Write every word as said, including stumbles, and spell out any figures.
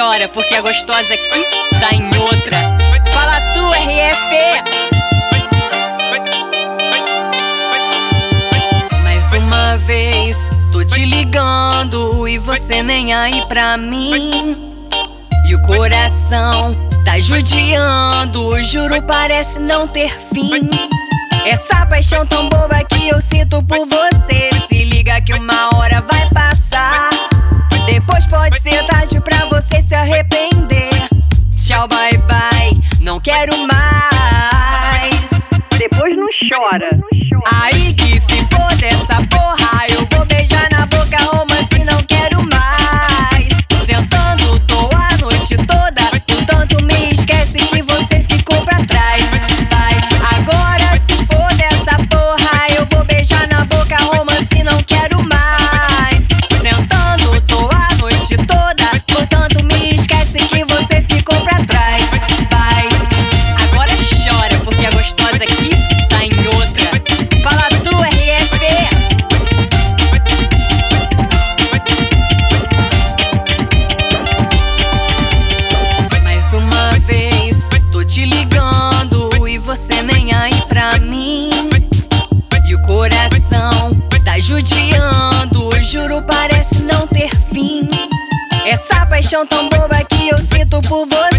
chora, porque a gostosa aqui tá em outra. Fala tu, R F. Mais uma vez, tô te ligando e você nem aí pra mim. E o coração tá judiando, juro, parece não ter fim. Essa paixão tão boba que eu sinto por você, se liga que uma hora vai passar. Depois pode ser tarde pra você se arrepender. Tchau, bye bye, não quero mais. Depois não chora. Aí que se for dessa porra, eu vou beijar na boca, romance, não quero mais. Sentando, tô a noite toda, o tanto me esquece que você ficou pra trás. Vai, agora se for dessa porra, eu vou beijar na boca, romance, não quero mais. Sentando, tô a noite toda, portanto me esquece que você ficou pra trás. Vai, agora chora, porque a gostosa aqui tá em outra. Fala tu, R F. Mais uma vez, tô te ligando e você nem aí pra mim. E o coração tá judiando, juro, parece não ter fim. Essa paixão tão boba que eu sinto por você,